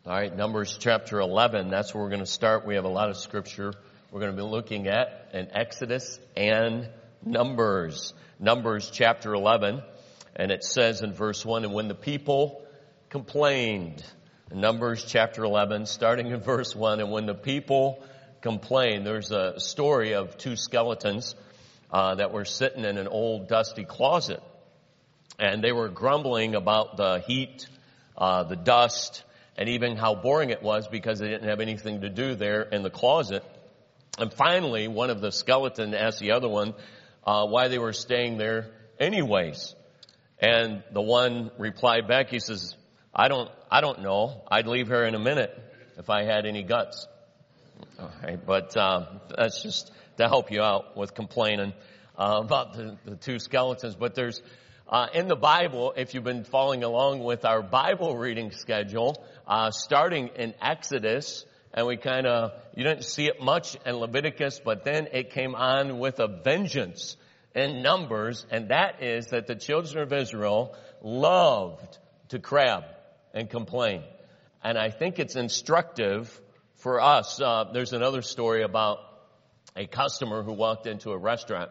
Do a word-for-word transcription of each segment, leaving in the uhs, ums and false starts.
All right, Numbers chapter eleven, that's where we're going to start. We have a lot of scripture we're going to be looking at in Exodus and Numbers. Numbers chapter eleven, and it says in verse one, and when the people complained, Numbers chapter eleven, starting in verse one, and when the people complained, there's a story of two skeletons uh, that were sitting in an old dusty closet, and they were grumbling about the heat, uh, the dust, and even how boring it was because they didn't have anything to do there in the closet. And finally, one of the skeleton asked the other one uh, why they were staying there anyways. And the one replied back, he says, I don't, I don't know. I'd leave here in a minute if I had any guts. All right, but uh, that's just to help you out with complaining uh, about the, the two skeletons. But there's, uh, in the Bible, if you've been following along with our Bible reading schedule, uh, starting in Exodus, and we kind of, you didn't see it much in Leviticus, but then it came on with a vengeance in Numbers, and that is that the children of Israel loved to crab and complain. And I think it's instructive for us. Uh, there's another story about a customer who walked into a restaurant,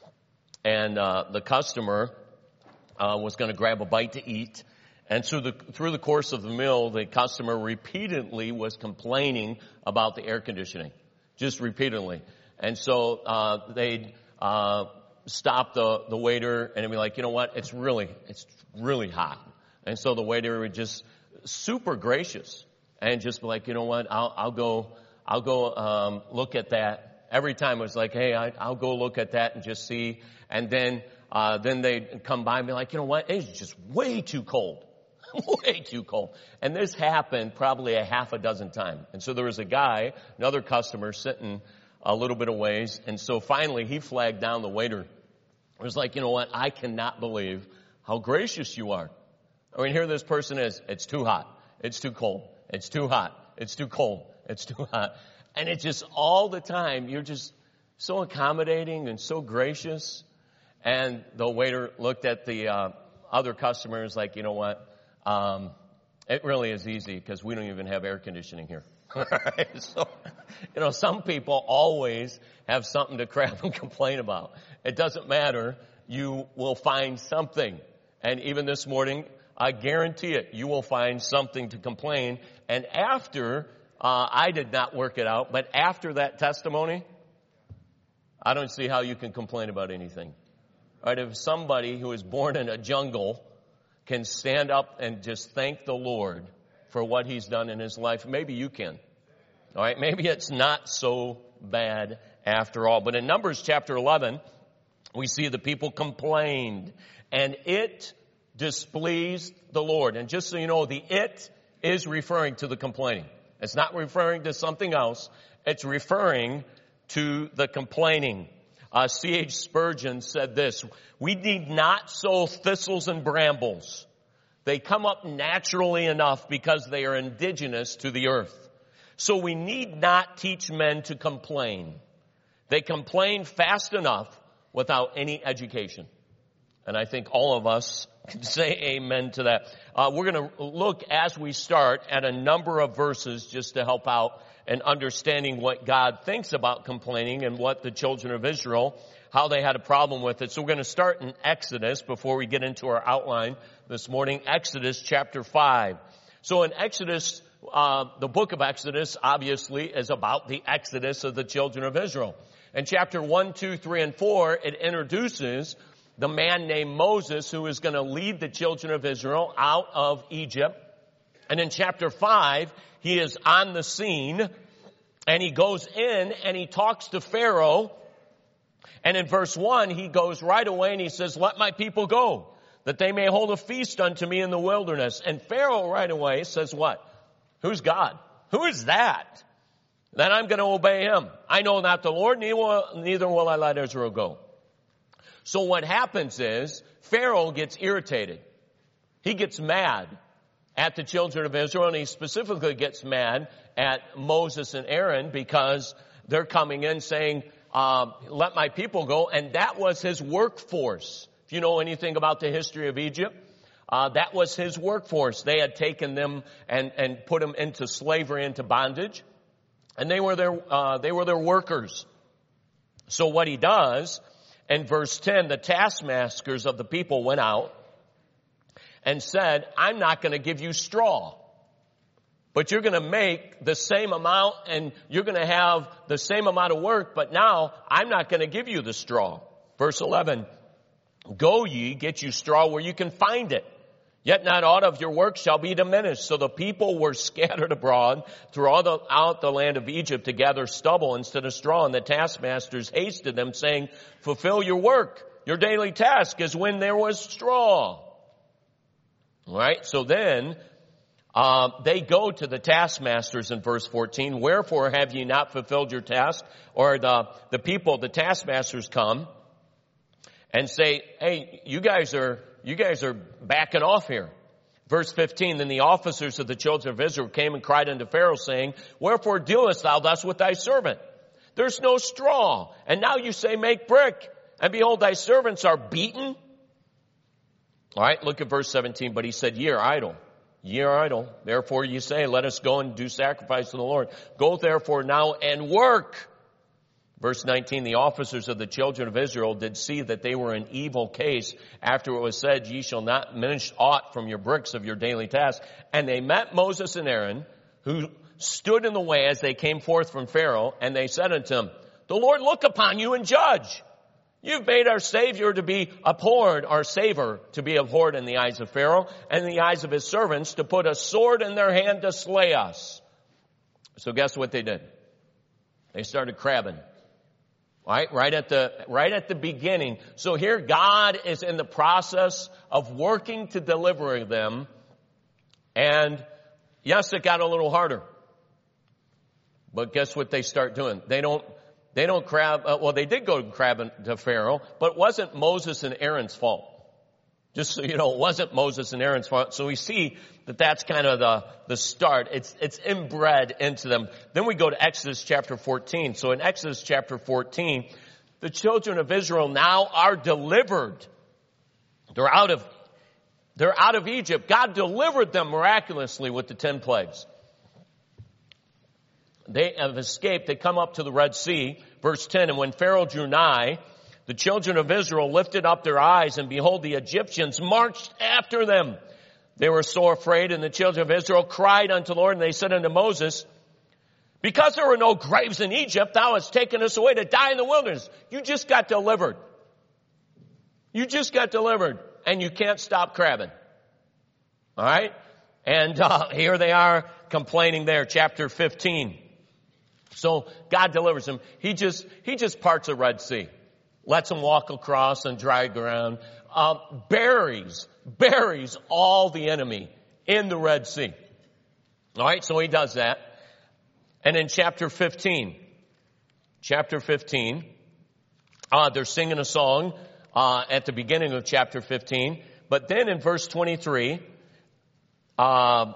and uh, the customer uh, was going to grab a bite to eat. And through the, through the course of the meal, the customer repeatedly was complaining about the air conditioning, just repeatedly. And so uh, they'd uh, stop the, the waiter and be like, you know what, it's really, it's really hot. And so the waiter would just super gracious and just be like, you know what, I'll, I'll go, I'll go um, look at that. Every time it was like, hey, I, I'll go look at that and just see. And then uh, then they'd come by and be like, you know what, it's just way too cold. Way too cold. And this happened probably a half a dozen times. And so there was a guy, another customer, sitting a little bit of ways. And so finally he flagged down the waiter. It was like, you know what? I cannot believe how gracious you are. I mean, here this person is. It's too hot. It's too cold. It's too hot. It's too cold. It's too hot. And it's just all the time. You're just so accommodating and so gracious. And the waiter looked at the uh, other customers like, you know what? Um, it really is easy because we don't even have air conditioning here. Right? So, you know, some people always have something to crab and complain about. It doesn't matter. You will find something. And even this morning, I guarantee it, you will find something to complain. And after, uh, I did not work it out, but after that testimony, I don't see how you can complain about anything. Right? If somebody who was born in a jungle can stand up and just thank the Lord for what he's done in his life, maybe you can. All right, maybe it's not so bad after all. But in Numbers chapter eleven, we see the people complained, and it displeased the Lord. And just so you know, the it is referring to the complaining. It's not referring to something else. It's referring to the complaining. Uh, C H Spurgeon said this, we need not sow thistles and brambles. They come up naturally enough because they are indigenous to the earth. So we need not teach men to complain. They complain fast enough without any education. And I think all of us can say amen to that. Uh, we're going to look as we start at a number of verses just to help out and understanding what God thinks about complaining and what the children of Israel, how they had a problem with it. So we're going to start in Exodus before we get into our outline this morning. Exodus chapter five. So in Exodus, uh, the book of Exodus obviously is about the exodus of the children of Israel. In chapter one, two, three, and four, it introduces the man named Moses who is going to lead the children of Israel out of Egypt. And in chapter five, he is on the scene, and he goes in and he talks to Pharaoh. And in verse one, he goes right away and he says, let my people go, that they may hold a feast unto me in the wilderness. And Pharaoh right away says what? Who's God? Who is that? Then I'm going to obey him. I know not the Lord, neither will, neither will I let Israel go. So what happens is Pharaoh gets irritated. He gets mad at the children of Israel, and he specifically gets mad at Moses and Aaron because they're coming in saying, uh, let my people go. And that was his workforce. If you know anything about the history of Egypt, Uh, that was his workforce. They had taken them and, and put them into slavery, into bondage. And they were their, uh, they were their workers. So what he does, in verse ten, the taskmasters of the people went out and said, I'm not going to give you straw, but you're going to make the same amount and you're going to have the same amount of work, but now I'm not going to give you the straw. Verse eleven, go ye, get you straw where you can find it. Yet not aught of your work shall be diminished. So the people were scattered abroad throughout the land of Egypt to gather stubble instead of straw. And the taskmasters hasted them, saying, fulfill your work. Your daily task is when there was straw. All right, so then uh, they go to the taskmasters in verse fourteen. Wherefore have ye not fulfilled your task? Or the, the people, the taskmasters come and say, hey, you guys are... You guys are backing off here. Verse fifteen, then the officers of the children of Israel came and cried unto Pharaoh, saying, wherefore dealest thou thus with thy servant? There's no straw. And now you say, make brick. And behold, thy servants are beaten. All right, look at verse seventeen. But he said, ye are idle. Ye are idle. Therefore ye say, let us go and do sacrifice to the Lord. Go therefore now and work. Verse nineteen, the officers of the children of Israel did see that they were in evil case after it was said, ye shall not diminish aught from your bricks of your daily task. And they met Moses and Aaron, who stood in the way as they came forth from Pharaoh, and they said unto him, the Lord look upon you and judge. You've made our Savior to be abhorred, our Savior to be abhorred in the eyes of Pharaoh, and in the eyes of his servants, to put a sword in their hand to slay us. So guess what they did? They started crabbing. Right, right at the, right at the beginning. So here God is in the process of working to deliver them. And yes, it got a little harder. But guess what they start doing? They don't, they don't crab, uh, well, they did go crabbing to Pharaoh, but it wasn't Moses and Aaron's fault. Just so you know, it wasn't Moses and Aaron's fault. So we see that that's kind of the, the start. It's, it's inbred into them. Then we go to Exodus chapter fourteen. So in Exodus chapter fourteen, the children of Israel now are delivered. They're out of, they're out of Egypt. God delivered them miraculously with the ten plagues. They have escaped. They come up to the Red Sea. Verse ten, and when Pharaoh drew nigh, the children of Israel lifted up their eyes, and behold, the Egyptians marched after them. They were so afraid, and the children of Israel cried unto the Lord, and they said unto Moses, because there were no graves in Egypt, thou hast taken us away to die in the wilderness. You just got delivered. You just got delivered, and you can't stop crabbing. All right? And uh, here they are complaining there, chapter fifteen. So God delivers them. He just, he just parts the Red Sea. Lets them walk across on dry ground. Um, buries, buries all the enemy in the Red Sea. All right, so he does that. And in chapter fifteen, chapter fifteen, uh, they're singing a song uh, at the beginning of chapter fifteen. But then in verse twenty-three, uh,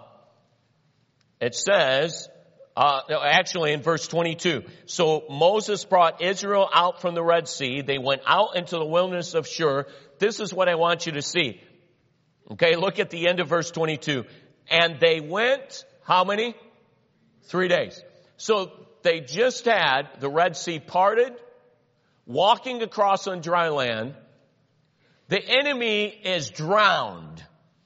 it says... Uh, actually in verse twenty-two. So Moses brought Israel out from the Red Sea. They went out into the wilderness of Shur. This is what I want you to see. Okay, look at the end of verse twenty-two. And they went, how many? Three days. So they just had the Red Sea parted, walking across on dry land. The enemy is drowned.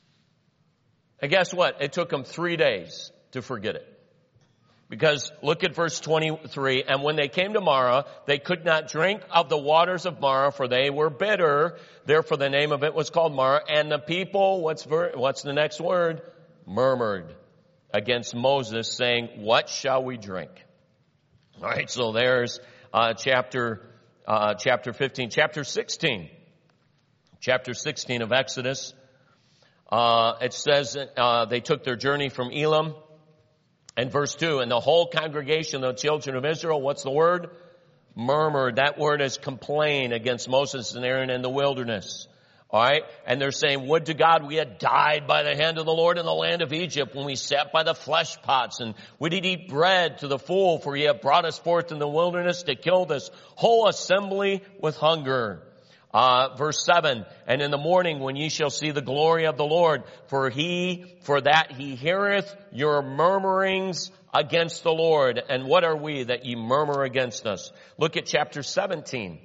And guess what? It took them three days to forget it. Because look at verse twenty-three. And when they came to Marah, they could not drink of the waters of Marah, for they were bitter. Therefore the name of it was called Marah. And the people, what's ver- what's the next word? Murmured against Moses, saying, what shall we drink? All right, so there's uh, chapter uh, chapter fifteen. Chapter sixteen. Chapter sixteen of Exodus. Uh, it says uh, they took their journey from Elim. And verse two, and the whole congregation of the children of Israel, what's the word? Murmured. That word is complain against Moses and Aaron in the wilderness. All right? And they're saying, would to God we had died by the hand of the Lord in the land of Egypt when we sat by the flesh pots, and we did eat bread to the full, for ye have brought us forth in the wilderness to kill this whole assembly with hunger. Uh, verse seven, and in the morning when ye shall see the glory of the Lord, for he, for that he heareth your murmurings against the Lord. And what are we that ye murmur against us? Look at chapter seventeen.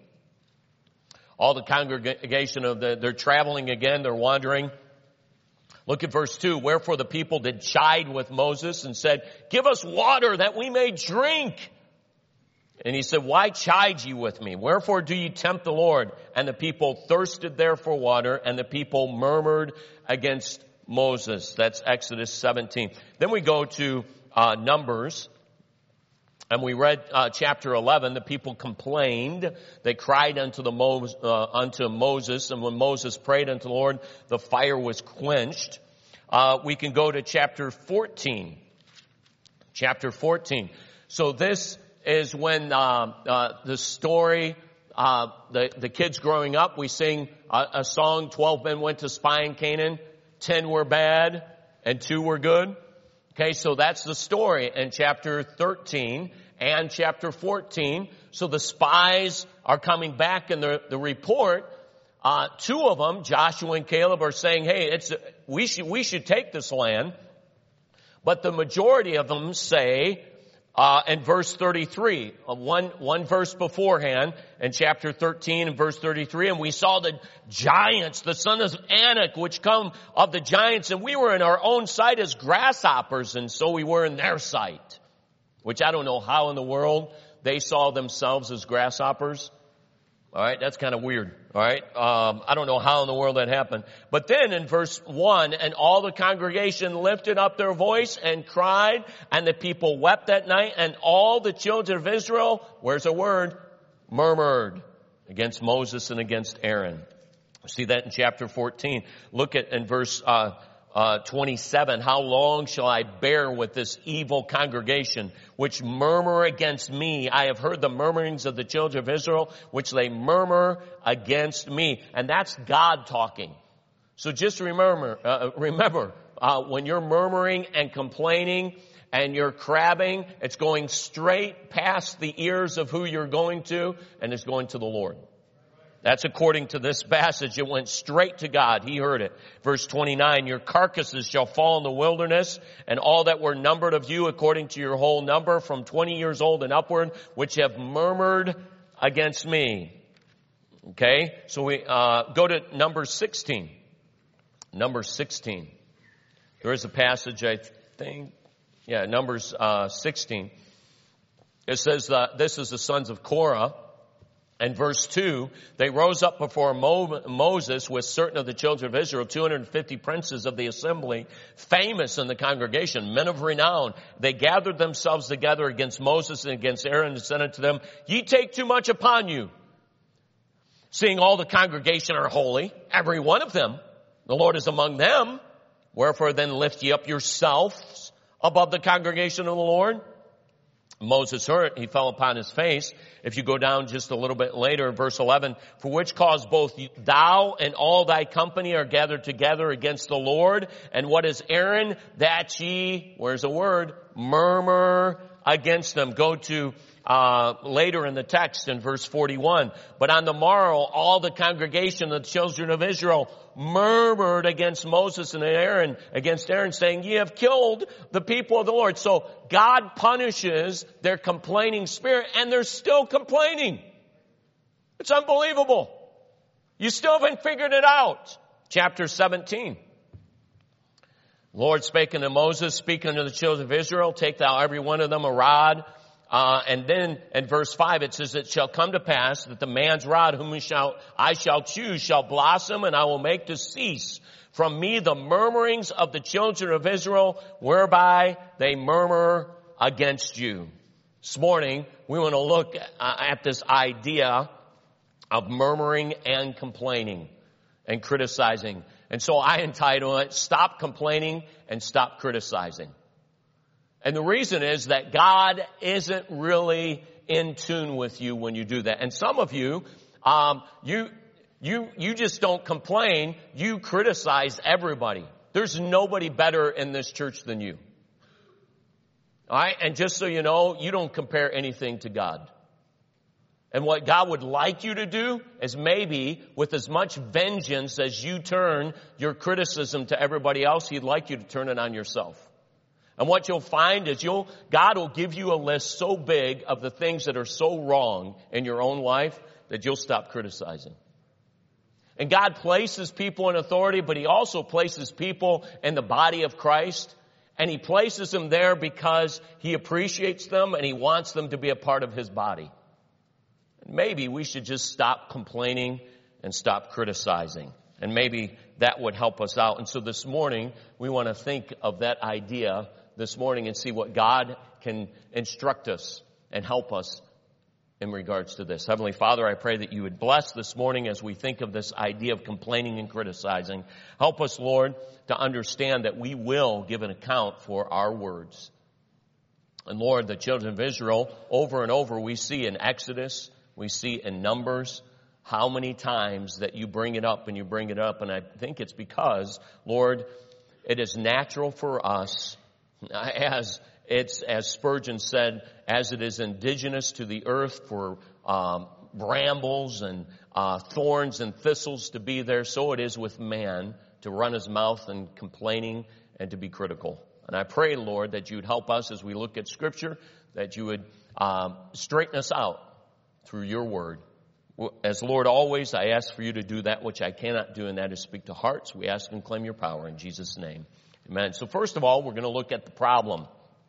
All the congregation of the, they're traveling again, they're wandering. Look at verse two. Wherefore the people did chide with Moses and said, give us water that we may drink. And he said, why chide ye with me? Wherefore do ye tempt the Lord? And the people thirsted there for water, and the people murmured against Moses. That's Exodus seventeen. Then we go to uh, Numbers, and we read uh, chapter eleven. The people complained. They cried unto the Mo- uh, unto Moses, and when Moses prayed unto the Lord, the fire was quenched. Uh, we can go to chapter fourteen. Chapter fourteen. So this is when uh, uh, the story, uh, the, the kids growing up, we sing a, a song, twelve men went to spy in Canaan, ten were bad, and two were good. Okay, so that's the story in chapter thirteen and chapter fourteen. So the spies are coming back in the, the report. Uh, two of them, Joshua and Caleb, are saying, hey, it's, we should, we should take this land. But the majority of them say, Uh, in verse thirty-three, uh, one, one verse beforehand, in chapter thirteen and verse thirty-three, and we saw the giants, the sons of Anak, which come of the giants, and we were in our own sight as grasshoppers, and so we were in their sight. Which I don't know how in the world they saw themselves as grasshoppers. All right, that's kind of weird. All right, um, I don't know how in the world that happened. But then in verse one, and all the congregation lifted up their voice and cried, and the people wept that night, and all the children of Israel, where's the word? Murmured against Moses and against Aaron. See that in chapter fourteen. Look at in verse uh, uh, twenty-seven. How long shall I bear with this evil congregation, which murmur against me? I have heard the murmurings of the children of Israel, which they murmur against me. And that's God talking. So just remember, uh, remember, uh, when you're murmuring and complaining and you're crabbing, it's going straight past the ears of who you're going to, and it's going to the Lord. That's according to this passage. It went straight to God. He heard it. Verse twenty-nine, your carcasses shall fall in the wilderness, and all that were numbered of you according to your whole number from twenty years old and upward, which have murmured against me. Okay, so we uh, go to number sixteen. Number sixteen. There is a passage, I think, yeah, Numbers uh, sixteen. It says, uh, this is the sons of Korah. And verse two, they rose up before Mo- Moses with certain of the children of Israel, two hundred fifty princes of the assembly, famous in the congregation, men of renown. They gathered themselves together against Moses and against Aaron and said unto them, ye take too much upon you, seeing all the congregation are holy, every one of them. The Lord is among them. Wherefore then lift ye up yourselves above the congregation of the Lord. Moses heard it, he fell upon his face. If you go down just a little bit later, verse eleven, for which cause both thou and all thy company are gathered together against the Lord. And what is Aaron? That ye, where's the word? Murmur against them. Go to uh later in the text in verse forty-one. But on the morrow, all the congregation of the children of Israel murmured against Moses and Aaron, against Aaron, saying, ye have killed the people of the Lord. So God punishes their complaining spirit, and they're still complaining. It's unbelievable. You still haven't figured it out. Chapter seventeen. Lord spake unto Moses, speak unto the children of Israel, take thou every one of them a rod. Uh, and then in verse five it says, it shall come to pass that the man's rod whom we shall, I shall choose shall blossom, and I will make to cease from me the murmurings of the children of Israel, whereby they murmur against you. This morning we want to look at this idea of murmuring and complaining and criticizing. And so I entitle it, Stop Complaining and Stop Criticizing. And the reason is that God isn't really in tune with you when you do that. And some of you, um, you, you, you just don't complain. You criticize everybody. There's nobody better in this church than you. All right. And just so you know, you don't compare anything to God. And what God would like you to do is maybe with as much vengeance as you turn your criticism to everybody else, He'd like you to turn it on yourself. And what you'll find is you'll, God will give you a list so big of the things that are so wrong in your own life that you'll stop criticizing. And God places people in authority, but He also places people in the body of Christ. And He places them there because He appreciates them and He wants them to be a part of His body. Maybe we should just stop complaining and stop criticizing. And maybe that would help us out. And so this morning, we want to think of that idea this morning and see what God can instruct us and help us in regards to this. Heavenly Father, I pray that you would bless this morning as we think of this idea of complaining and criticizing. Help us, Lord, to understand that we will give an account for our words. And Lord, the children of Israel, over and over, we see in Exodus, we see in Numbers, how many times that you bring it up and you bring it up. And I think it's because, Lord, it is natural for us, as it's, as Spurgeon said, as it is indigenous to the earth for um, brambles and uh, thorns and thistles to be there, so it is with man to run his mouth and complaining and to be critical. And I pray, Lord, that you'd help us as we look at Scripture, that you would um, straighten us out through your word. As Lord, always, I ask for you to do that which I cannot do, and that is speak to hearts. We ask and claim your power in Jesus' name. Amen. So first of all, we're going to look at the problem.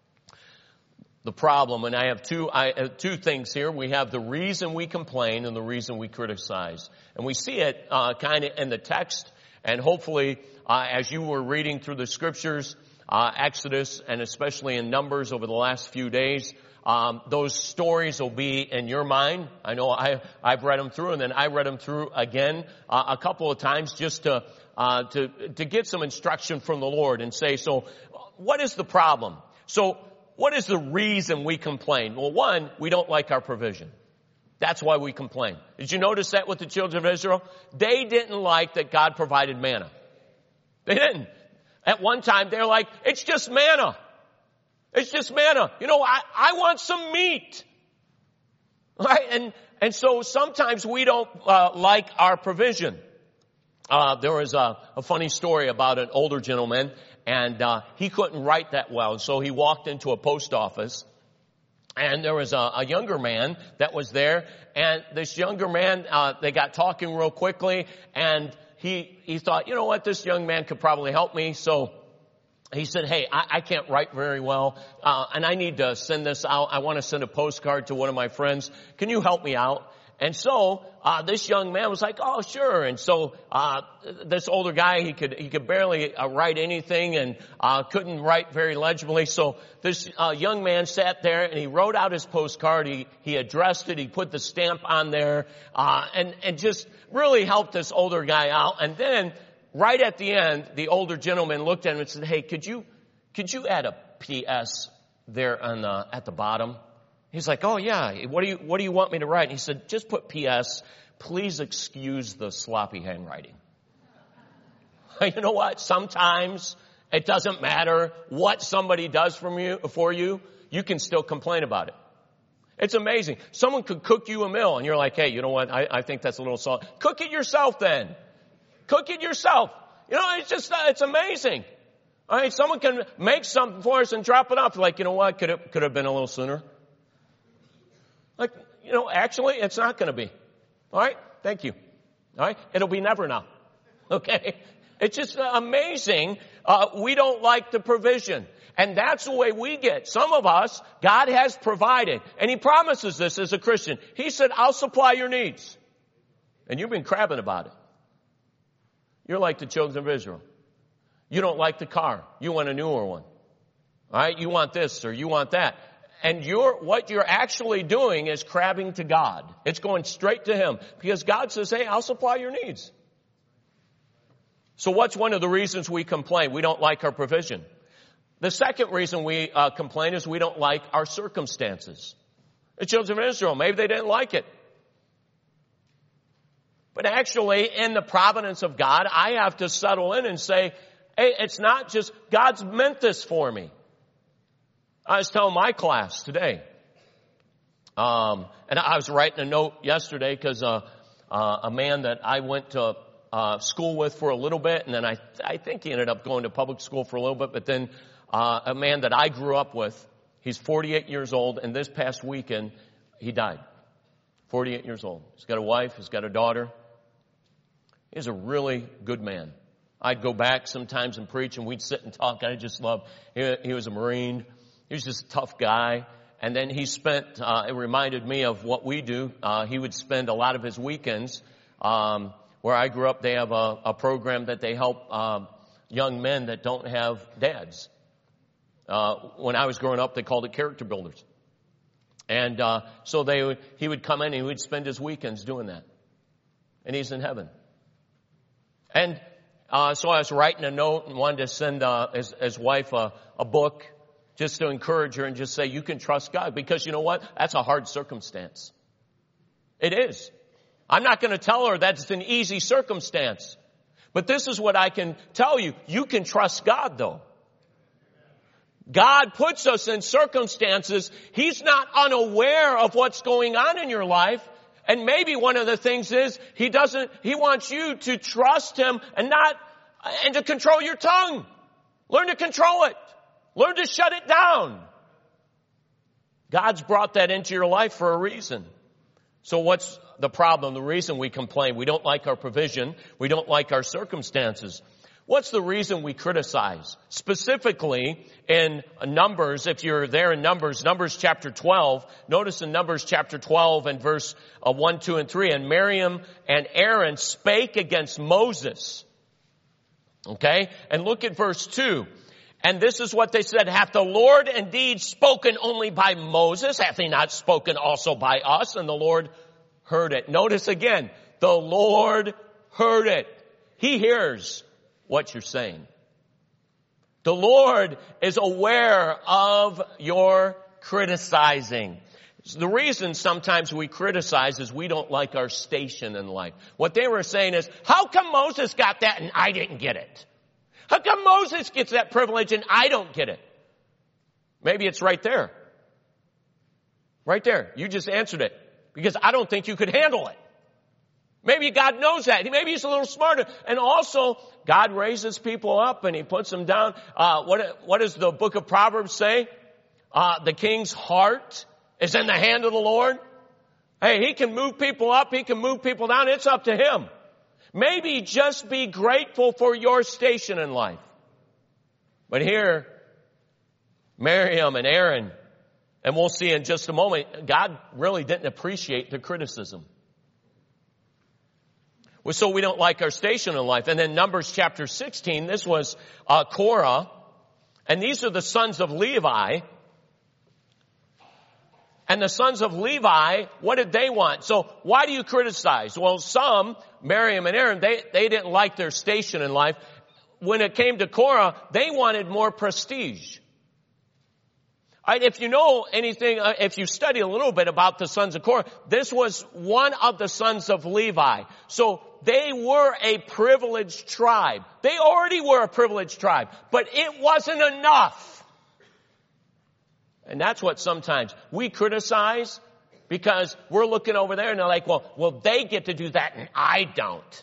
The problem, and I have two, I, uh, two things here. We have the reason we complain and the reason we criticize. And we see it uh, kind of in the text, and hopefully uh, as you were reading through the Scriptures, uh, Exodus, and especially in Numbers over the last few days, Um, those stories will be in your mind. I know I, I've read them through, and then I read them through again uh, a couple of times just to uh, to to get some instruction from the Lord and say, so what is the problem? So what is the reason we complain? Well, one, we don't like our provision. That's why we complain. Did you notice that with the children of Israel? They didn't like that God provided manna. They didn't. At one time, they're like, it's just manna. It's just manna. You know, I, I want some meat. Right? And, and so sometimes we don't uh, like our provision. Uh, there was a, a funny story about an older gentleman, and uh, he couldn't write that well. And so he walked into a post office, and there was a, a younger man that was there. And this younger man, uh, they got talking real quickly, and he, he thought, you know what, this young man could probably help me. So he said, hey, I, I can't write very well, uh, and I need to send this out. I want to send a postcard to one of my friends. Can you help me out? And so uh, this young man was like, oh, sure. And so uh, this older guy, he could he could barely uh, write anything and uh, couldn't write very legibly. So this uh, young man sat there and he wrote out his postcard. He he addressed it. He put the stamp on there uh, and and just really helped this older guy out. And then right at the end, the older gentleman looked at him and said, hey, could you, could you add a P S there on the, at the bottom? He's like, oh yeah, what do you, what do you want me to write? And he said, just put P S, please excuse the sloppy handwriting. You know what? Sometimes it doesn't matter what somebody does from you, for you, you can still complain about it. It's amazing. Someone could cook you a meal and you're like, hey, you know what? I, I think that's a little salt. Cook it yourself then. Cook it yourself. You know, it's just, uh, it's amazing. All right, someone can make something for us and drop it off. Like, you know what, could it, could have been a little sooner. Like, you know, actually, it's not going to be. All right, thank you. All right, it'll be never now. Okay, it's just amazing. Uh, we don't like the provision. And that's the way we get. Some of us, God has provided. And He promises this as a Christian. He said, I'll supply your needs. And you've been crabbing about it. You're like the children of Israel. You don't like the car. You want a newer one. All right? You want this or you want that. And you're, what you're actually doing is crabbing to God. It's going straight to Him. Because God says, hey, I'll supply your needs. So what's one of the reasons we complain? We don't like our provision. The second reason we uh, complain is we don't like our circumstances. The children of Israel, maybe they didn't like it. But actually, in the providence of God, I have to settle in and say, hey, it's not just, God's meant this for me. I was telling my class today, Um, and I was writing a note yesterday because uh, uh, a man that I went to uh, school with for a little bit, and then I, I think he ended up going to public school for a little bit, but then uh, a man that I grew up with, he's forty-eight years old, and this past weekend, he died. forty-eight years old. He's got a wife, he's got a daughter. He's a really good man. I'd go back sometimes and preach, and we'd sit and talk. I just loved, he, he was a Marine. He was just a tough guy. And then he spent, uh, it reminded me of what we do. Uh, he would spend a lot of his weekends, um, where I grew up, they have a, a program that they help, um, young men that don't have dads. Uh, when I was growing up, they called it character builders. And, uh, so they would, he would come in and he would spend his weekends doing that. And he's in heaven. And, uh, so I was writing a note and wanted to send, uh, his, his wife a, a book, just to encourage her and just say, you can trust God. Because you know what? That's a hard circumstance. It is. I'm not going to tell her that's an easy circumstance. But this is what I can tell you. You can trust God, though. God puts us in circumstances. He's not unaware of what's going on in your life. And maybe one of the things is He doesn't, He wants you to trust Him and not, and to control your tongue. Learn to control it. Learn to shut it down. God's brought that into your life for a reason. So what's the problem? The reason we complain, we don't like our provision, we don't like our circumstances. What's the reason we criticize? Specifically in Numbers, if you're there in Numbers, Numbers chapter twelve, notice in Numbers chapter twelve and verse one, two, and three, and Miriam and Aaron spake against Moses. Okay? And look at verse two. And this is what they said, hath the Lord indeed spoken only by Moses? Hath He not spoken also by us? And the Lord heard it. Notice again, the Lord heard it. He hears what you're saying. The Lord is aware of your criticizing. The reason sometimes we criticize is we don't like our station in life. What they were saying is, how come Moses got that and I didn't get it? How come Moses gets that privilege and I don't get it? Maybe it's right there. Right there. You just answered it. Because I don't think you could handle it. Maybe God knows that. Maybe He's a little smarter. And also, God raises people up and He puts them down. Uh, what, what does the book of Proverbs say? Uh, the king's heart is in the hand of the Lord. Hey, He can move people up. He can move people down. It's up to Him. Maybe just be grateful for your station in life. But here, Miriam and Aaron, and we'll see in just a moment, God really didn't appreciate the criticism. Well, so we don't like our station in life. And then Numbers chapter sixteen, this was uh, Korah, and these are the sons of Levi. And the sons of Levi, what did they want? So why do you criticize? Well, some, Miriam and Aaron, they, they didn't like their station in life. When it came to Korah, they wanted more prestige. Right, if you know anything, uh, if you study a little bit about the sons of Korah, this was one of the sons of Levi. So they were a privileged tribe. They already were a privileged tribe, but it wasn't enough. And that's what sometimes we criticize because we're looking over there and they're like, well, well, they get to do that and I don't.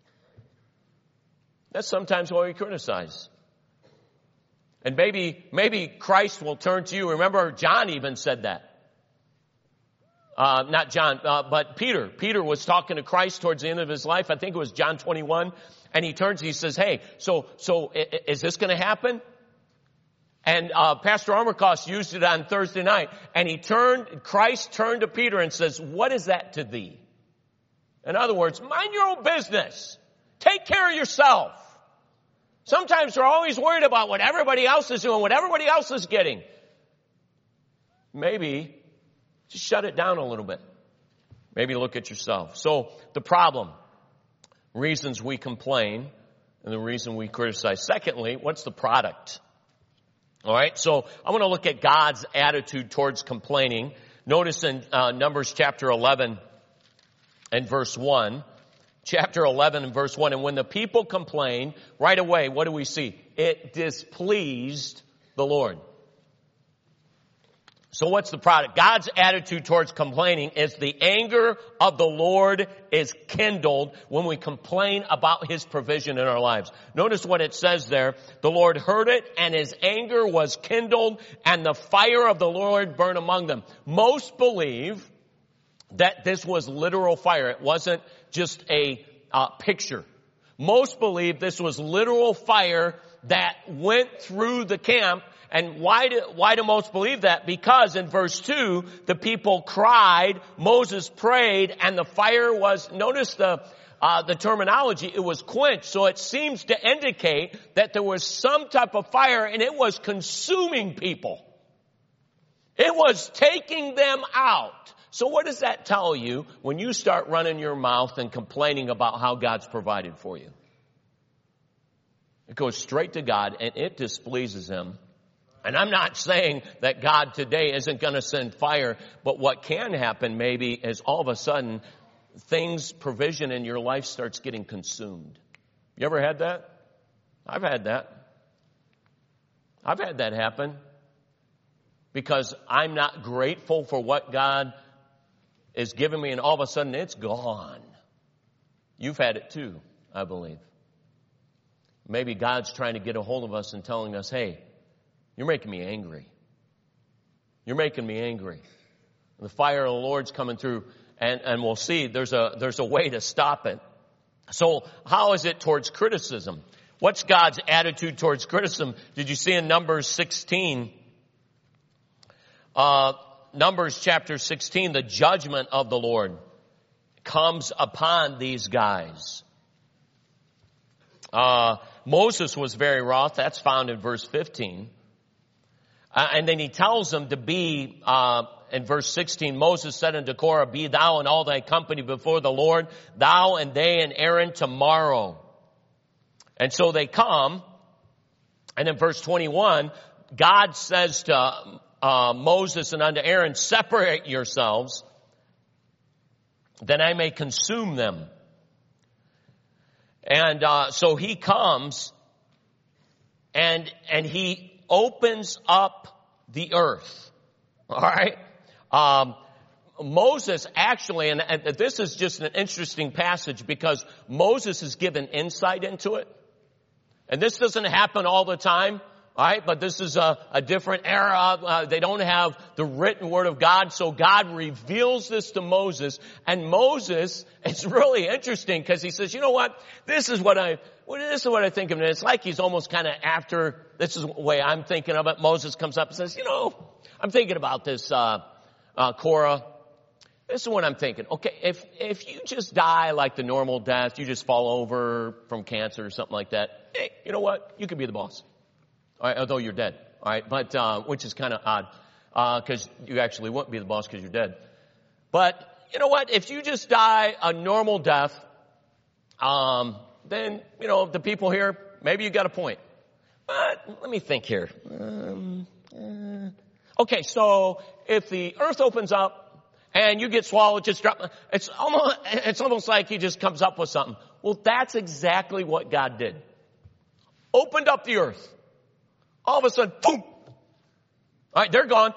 That's sometimes why we criticize. And maybe, maybe Christ will turn to you. Remember, John even said that. Uh, not John, uh, but Peter. Peter was talking to Christ towards the end of his life. I think it was John twenty-one. And he turns, he says, hey, so, so is this going to happen? And uh, Pastor Armerkost used it on Thursday night. And he turned, Christ turned to Peter and says, what is that to thee? In other words, mind your own business. Take care of yourself. Sometimes we're always worried about what everybody else is doing, what everybody else is getting. Maybe just shut it down a little bit. Maybe look at yourself. So the problem, reasons we complain and the reason we criticize. Secondly, what's the product? All right, so I want to look at God's attitude towards complaining. Notice in uh, Numbers chapter eleven and verse one. Chapter eleven and verse one. And when the people complained, right away, what do we see? It displeased the Lord. So what's the product? God's attitude towards complaining is the anger of the Lord is kindled when we complain about His provision in our lives. Notice what it says there. The Lord heard it and His anger was kindled and the fire of the Lord burned among them. Most believe that this was literal fire. It wasn't just a uh, picture. Most believe this was literal fire that went through the camp. And why do, why do most believe that? Because in verse two, the people cried, Moses prayed, and the fire was, notice the, uh, the terminology, it was quenched. So it seems to indicate that there was some type of fire and it was consuming people. It was taking them out. So what does that tell you when you start running your mouth and complaining about how God's provided for you? It goes straight to God and it displeases Him. And I'm not saying that God today isn't going to send fire, but what can happen maybe is all of a sudden things, provision in your life starts getting consumed. You ever had that? I've had that. I've had that happen because I'm not grateful for what God is giving me and all of a sudden it's gone. You've had it too, I believe. Maybe God's trying to get a hold of us and telling us, hey, you're making me angry. You're making me angry. The fire of the Lord's coming through, and, and we'll see there's a, there's a way to stop it. So how is it towards criticism? What's God's attitude towards criticism? Did you see in Numbers sixteen? Uh, Numbers chapter sixteen, the judgment of the Lord comes upon these guys. Uh, Moses was very wroth. That's found in verse fifteen. Uh, and then he tells them to be, uh, in verse sixteen, Moses said unto Korah, be thou and all thy company before the Lord, thou and they and Aaron tomorrow. And so they come. And in verse twenty-one, God says to uh, Moses and unto Aaron, separate yourselves, that I may consume them. And uh, so he comes and and he opens up the earth. All right? Um, Moses actually, and, and this is just an interesting passage because Moses is given insight into it. And this doesn't happen all the time. All right? But this is a, a different era. Uh, they don't have the written word of God. So God reveals this to Moses. And Moses, it's really interesting because he says, you know what? This is what I, well, this is what I think of it. It's like he's almost kind of after, this is the way I'm thinking of it. Moses comes up and says, you know, I'm thinking about this, uh, uh, Korah. This is what I'm thinking. Okay, if, if you just die like the normal death, you just fall over from cancer or something like that. Hey, you know what? You could be the boss. All right, although you're dead. All right, but, uh, which is kind of odd, uh, cause you actually wouldn't be the boss cause you're dead. But, you know what? If you just die a normal death, um, then, you know, the people here, maybe you got a point. But let me think here. Um, uh, okay, so if the earth opens up and you get swallowed, just drop, it's almost, it's almost like he just comes up with something. Well, that's exactly what God did. Opened up the earth. All of a sudden, boom. All right, they're gone.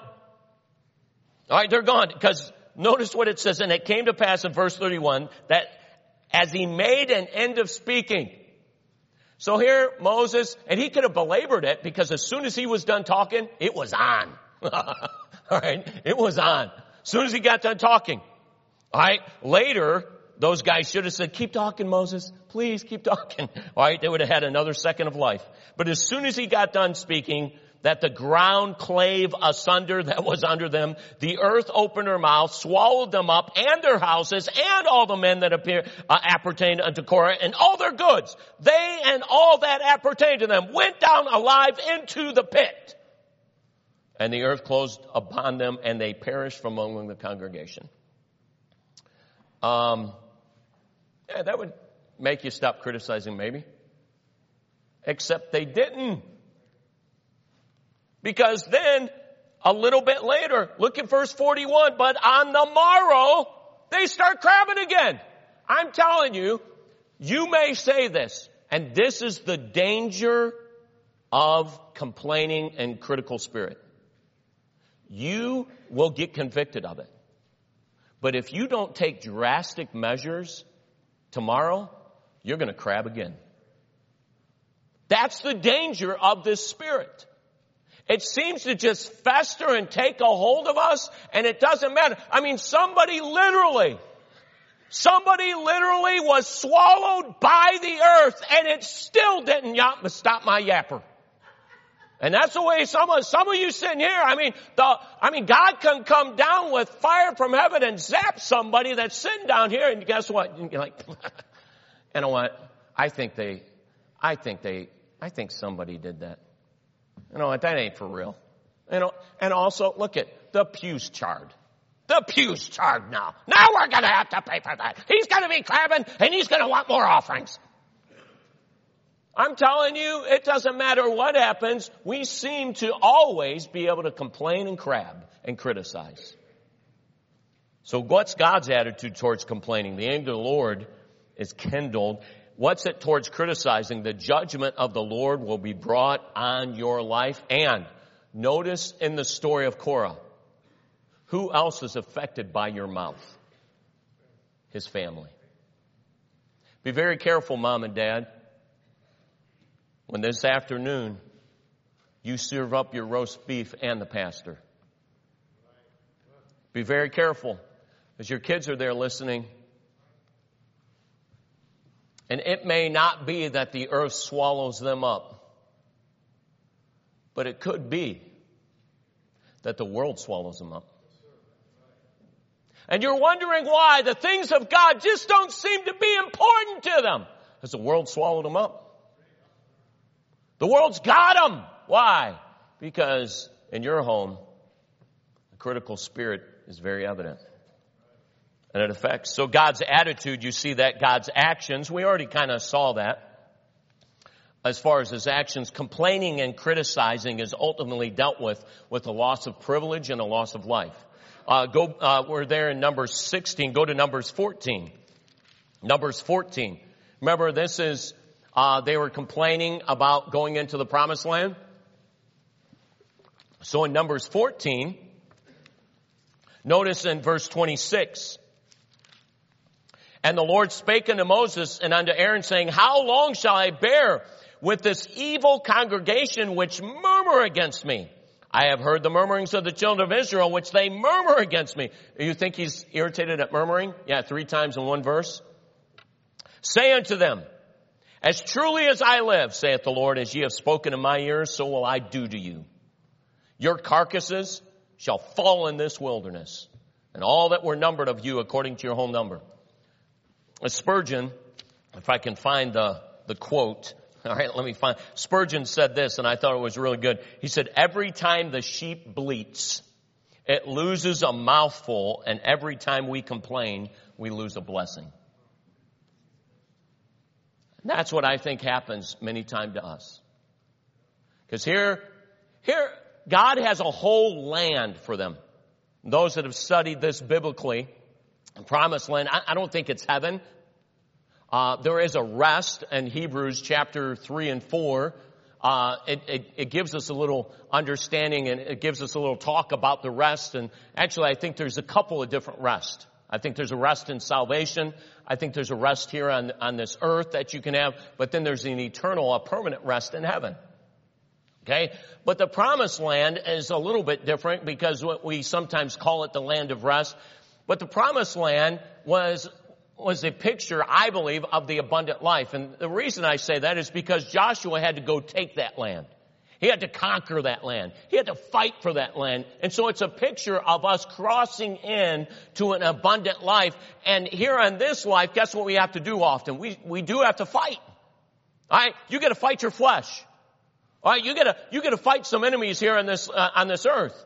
All right, they're gone. Because notice what it says. And it came to pass in verse thirty-one that as he made an end of speaking. So here, Moses, and he could have belabored it because as soon as he was done talking, it was on. All right, it was on. As soon as he got done talking. All right, later, those guys should have said, keep talking, Moses. Please keep talking. All right, they would have had another second of life. But as soon as he got done speaking, that the ground clave asunder that was under them, the earth opened her mouth, swallowed them up and their houses and all the men that appear, uh, appertained unto Korah and all their goods. They and all that appertained to them went down alive into the pit. And the earth closed upon them and they perished from among the congregation. Um, yeah, that would make you stop criticizing maybe. Except they didn't. Because then, a little bit later, look at verse forty-one, but on the morrow, they start crabbing again. I'm telling you, you may say this, and this is the danger of complaining and critical spirit. you will get convicted of it. But if you don't take drastic measures tomorrow, you're going to crab again. That's the danger of this spirit. It seems to just fester and take a hold of us, and it doesn't matter. I mean, somebody literally, somebody literally was swallowed by the earth, and it still didn't yap- stop my yapper. And that's the way some of, some of you sitting here, I mean, the, I mean, God can come down with fire from heaven and zap somebody that's sitting down here, and guess what? You're like, you know what? I think they, I think they, I think somebody did that. You know what? That ain't for real. You know, and also, look at the pew's charred. The pew's charred now. Now we're going to have to pay for that. He's going to be crabbing, and he's going to want more offerings. I'm telling you, it doesn't matter what happens. We seem to always be able to complain and crab and criticize. So what's God's attitude towards complaining? The anger of the Lord is kindled. What's it towards criticizing? The judgment of the Lord will be brought on your life. And notice in the story of Korah, who else is affected by your mouth? His family. Be very careful, Mom and Dad. When this afternoon you serve up your roast beef and the pastor. Be very careful as your kids are there listening. And it may not be that the earth swallows them up, but it could be that the world swallows them up. And you're wondering why the things of God just don't seem to be important to them. Has the world swallowed them up? The world's got them. Why? Because in your home, the critical spirit is very evident. And it affects. So God's attitude, you see that. God's actions, we already kind of saw that. As far as his actions, complaining and criticizing is ultimately dealt with with the loss of privilege and a loss of life. Uh, go, uh, we're there in Numbers sixteen. Go to Numbers fourteen. Numbers fourteen. Remember, this is, uh, they were complaining about going into the promised land. So in Numbers fourteen, notice in verse twenty-six. And the Lord spake unto Moses and unto Aaron, saying, how long shall I bear with this evil congregation which murmur against me? I have heard the murmurings of the children of Israel, which they murmur against me. You think he's irritated at murmuring? Yeah, three times in one verse. Say unto them, as truly as I live, saith the Lord, as ye have spoken in my ears, so will I do to you. Your carcasses shall fall in this wilderness, and all that were numbered of you according to your whole number. Spurgeon, if I can find the, the quote, all right, let me find. Spurgeon said this, and I thought it was really good. He said, every time the sheep bleats, it loses a mouthful, and every time we complain, we lose a blessing. And that's what I think happens many times to us. Because here, here, God has a whole land for them. Those that have studied this biblically, promised land, I, I don't think it's heaven. Uh, there is a rest in Hebrews chapter three and four. Uh, it, it, it gives us a little understanding and it gives us a little talk about the rest. And actually, I think there's a couple of different rests. I think there's a rest in salvation. I think there's a rest here on, on this earth that you can have. But then there's an eternal, a permanent rest in heaven. Okay? But the promised land is a little bit different because what we sometimes call it the land of rest. But the promised land was was a picture, I believe, of the abundant life. And the reason I say that is because Joshua had to go take that land. He had to conquer that land. He had to fight for that land. And so it's a picture of us crossing in to an abundant life. And here on this life, guess what we have to do often? We we do have to fight. All right? You got to fight your flesh. All right? You got to you got to fight some enemies here on this uh, on this earth.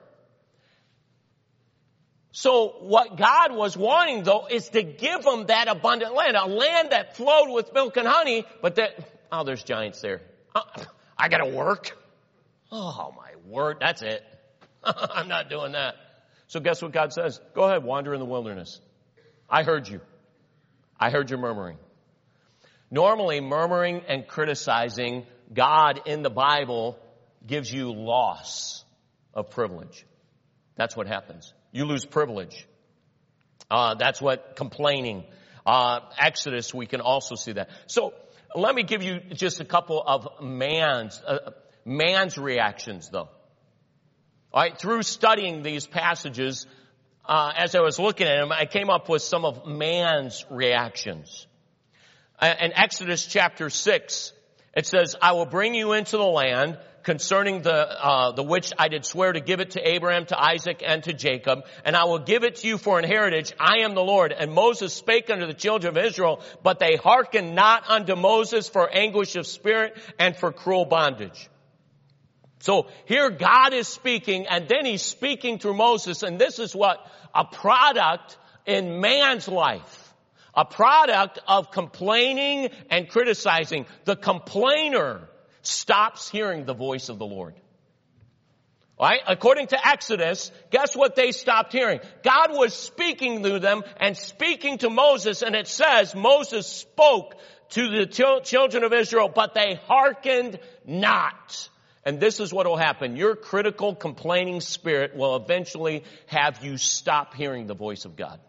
So what God was wanting, though, is to give them that abundant land, a land that flowed with milk and honey, but that, oh, there's giants there. Oh, I got to work. Oh, my word, that's it. I'm not doing that. So guess what God says? Go ahead, wander in the wilderness. I heard you. I heard your murmuring. Normally, murmuring and criticizing God in the Bible gives you loss of privilege. That's what happens. You lose privilege. Uh, that's what complaining. Uh, Exodus, we can also see that. So let me give you just a couple of man's, uh, man's reactions though. All right, through studying these passages, uh, as I was looking at them, I came up with some of man's reactions. Uh, in Exodus chapter six, it says, I will bring you into the land concerning the, uh, the which I did swear to give it to Abraham, to Isaac, and to Jacob, and I will give it to you for an heritage. I am the Lord. And Moses spake unto the children of Israel, but they hearkened not unto Moses for anguish of spirit and for cruel bondage. So here God is speaking, and then he's speaking through Moses, and this is what a product in man's life. A product of complaining and criticizing. The complainer stops hearing the voice of the Lord. All right? According to Exodus, guess what they stopped hearing? God was speaking to them and speaking to Moses, and it says Moses spoke to the children of Israel, but they hearkened not. And this is what will happen. Your critical, complaining spirit will eventually have you stop hearing the voice of God.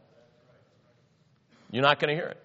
You're not going to hear it.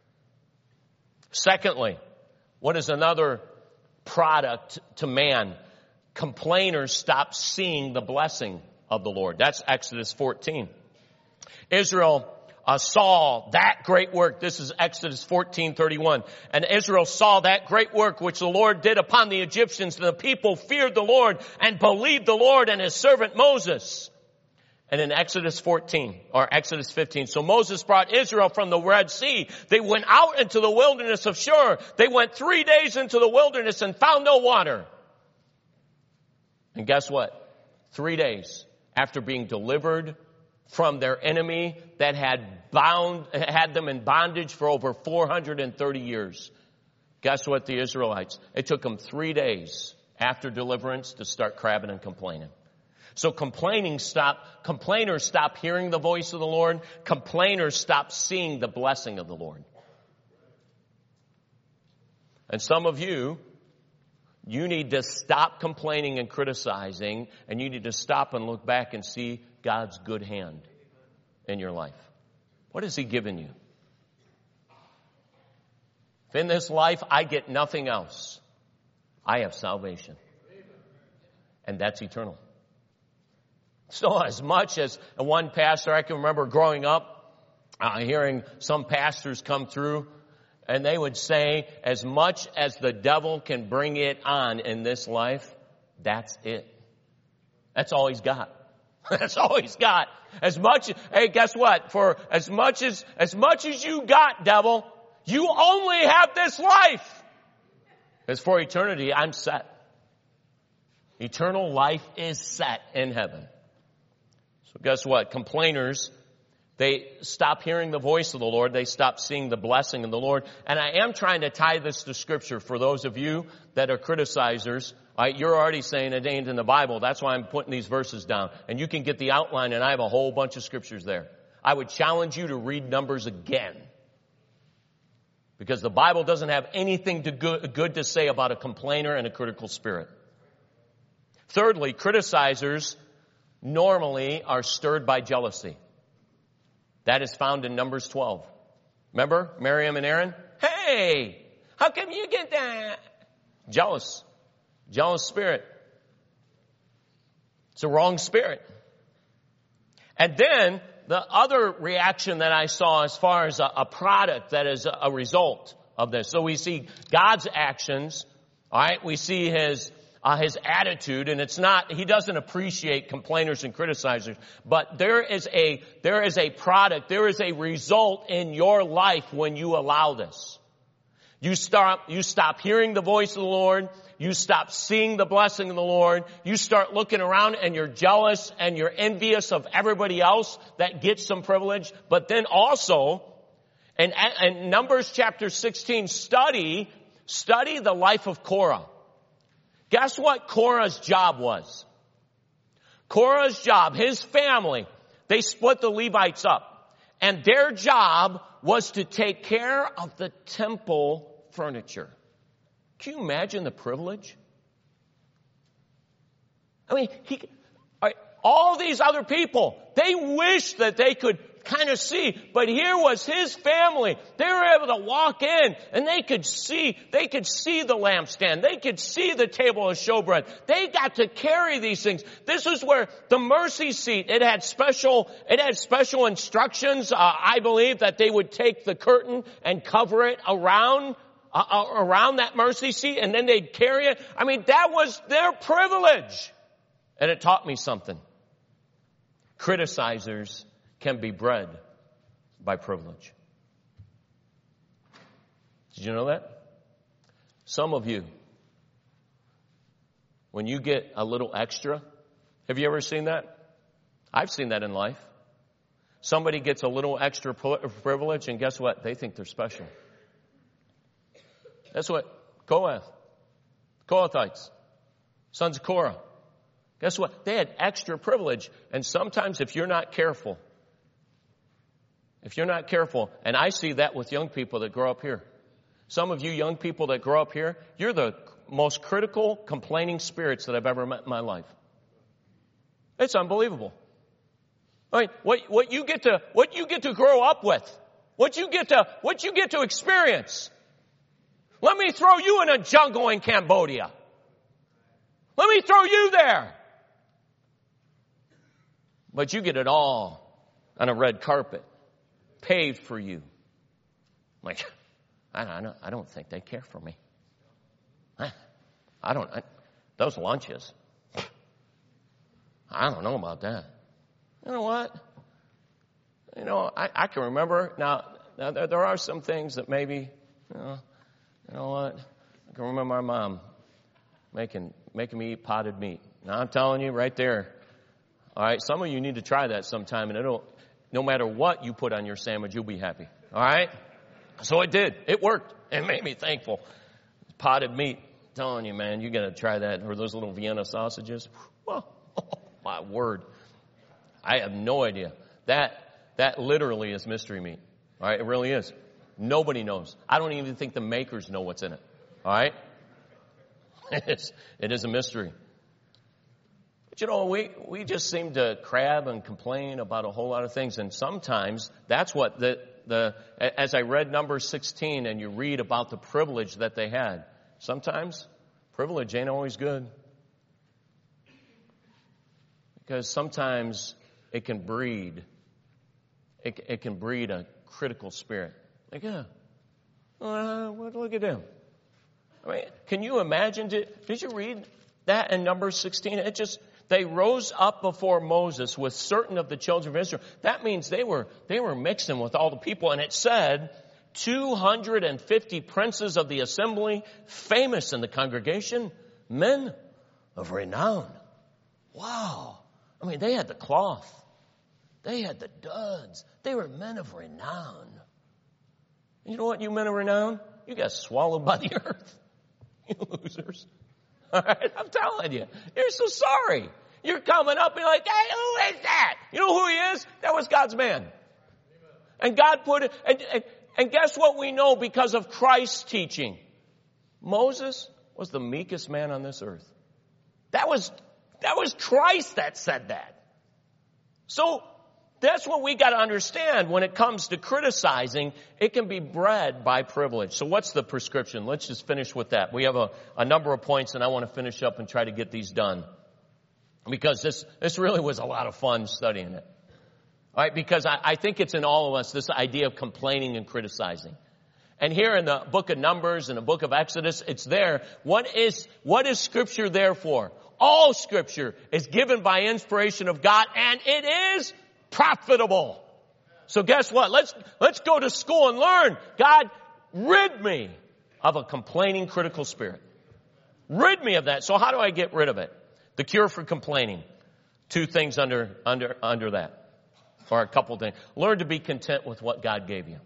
Secondly, what is another product to man? Complainers stop seeing the blessing of the Lord. That's Exodus fourteen. Israel uh, saw that great work. This is Exodus fourteen thirty-one. And Israel saw that great work which the Lord did upon the Egyptians. And the people feared the Lord and believed the Lord and his servant Moses. And in Exodus fourteen, or Exodus fifteen, so Moses brought Israel from the Red Sea. They went out into the wilderness of Shur. They went three days into the wilderness and found no water. And guess what? Three days after being delivered from their enemy that had bound, had them in bondage for over four hundred thirty years. Guess what, the Israelites? It took them three days after deliverance to start crabbing and complaining. So complaining stop, complainers stop hearing the voice of the Lord. Complainers stop seeing the blessing of the Lord. And some of you, you need to stop complaining and criticizing, and you need to stop and look back and see God's good hand in your life. What has he given you? If in this life I get nothing else, I have salvation. And that's eternal. So as much as one pastor, I can remember growing up, uh, hearing some pastors come through, and they would say, as much as the devil can bring it on in this life, that's it. That's all he's got. That's all he's got. As much, hey, guess what? For as much as, as much as you got, devil, you only have this life. As for eternity, I'm set. Eternal life is set in heaven. So guess what? Complainers, they stop hearing the voice of the Lord. They stop seeing the blessing of the Lord. And I am trying to tie this to Scripture for those of you that are criticizers. Right, you're already saying it ain't in the Bible. That's why I'm putting these verses down. And you can get the outline, and I have a whole bunch of scriptures there. I would challenge you to read Numbers again. Because the Bible doesn't have anything to good, good to say about a complainer and a critical spirit. Thirdly, criticizers normally are stirred by jealousy. That is found in Numbers twelve. Remember Miriam and Aaron? Hey, how come you get that? Jealous. Jealous spirit. It's a wrong spirit. And then the other reaction that I saw as far as a, a product that is a, a result of this. So we see God's actions. All right. We see his, uh, his attitude, and it's not, he doesn't appreciate complainers and criticizers, but there is a, there is a product, there is a result in your life when you allow this. You stop, you stop hearing the voice of the Lord. You stop seeing the blessing of the Lord. You start looking around and you're jealous and you're envious of everybody else that gets some privilege. But then also, in, in Numbers chapter sixteen, study, study the life of Korah. Guess what Korah's job was? Korah's job, his family, they split the Levites up. And their job was to take care of the temple furniture. Can you imagine the privilege? I mean, he, all these other people, they wish that they could kind of see, but here was his family. They were able to walk in and they could see, they could see the lampstand. They could see the table of showbread. They got to carry these things. This is where the mercy seat, it had special, it had special instructions. Uh, I believe that they would take the curtain and cover it around, uh, around that mercy seat, and then they'd carry it. I mean, that was their privilege. And it taught me something. Criticizers can be bred by privilege. Did you know that? Some of you, when you get a little extra, have you ever seen that? I've seen that in life. Somebody gets a little extra privilege, and guess what? They think they're special. That's what Kohath, Kohathites, sons of Korah. Guess what? They had extra privilege. And sometimes if you're not careful, if you're not careful, and I see that with young people that grow up here. Some of you young people that grow up here, you're the most critical, complaining spirits that I've ever met in my life. It's unbelievable. I mean, what, what you get to, what you get to grow up with, what you get to, what you get to experience. Let me throw you in a jungle in Cambodia. Let me throw you there. But you get it all on a red carpet, paved for you. Like, I don't, I don't think they care for me. I don't, I, those lunches, I don't know about that. You know what? You know, I, I can remember, now, now there, there are some things that maybe, you know, you know what? I can remember my mom making, making me eat potted meat. Now I'm telling you right there, all right, some of you need to try that sometime, and it'll, no matter what you put on your sandwich, you'll be happy. All right? So it did. It worked. It made me thankful. Potted meat. I'm telling you, man, you got to try that. Or those little Vienna sausages. Oh, my word. I have no idea. That, that literally is mystery meat. All right? It really is. Nobody knows. I don't even think the makers know what's in it. All right? It is, it is a mystery. But you know, we, we just seem to crab and complain about a whole lot of things. And sometimes that's what the, the, as I read Numbers sixteen and you read about the privilege that they had, sometimes privilege ain't always good. Because sometimes it can breed, it, it can breed a critical spirit. Like, yeah, uh, look at them. I mean, can you imagine, did, did you read that in Numbers sixteen? It just, they rose up before Moses with certain of the children of Israel. That means they were, they were mixing with all the people. And it said, two hundred fifty princes of the assembly, famous in the congregation, men of renown. Wow. I mean, they had the cloth. They had the duds. They were men of renown. You know what, you men of renown? You got swallowed by the earth. You losers. All right, I'm telling you. You're so sorry. You're coming up and you're like, hey, who is that? You know who he is? That was God's man. And God put it, and, and, and guess what we know because of Christ's teaching? Moses was the meekest man on this earth. That was, that was Christ that said that. So, that's what we got to understand when it comes to criticizing. It can be bred by privilege. So what's the prescription? Let's just finish with that. We have a, a number of points, and I want to finish up and try to get these done. Because this, this really was a lot of fun studying it. All right, because I, I think it's in all of us, this idea of complaining and criticizing. And here in the book of Numbers and the book of Exodus, it's there. What is, what is Scripture there for? All Scripture is given by inspiration of God, and it is profitable. So guess what? Let's, let's go to school and learn. God, rid me of a complaining, critical spirit. Rid me of that. So how do I get rid of it? The cure for complaining. Two things under, under, under that. Or a couple things. Learn to be content with what God gave you.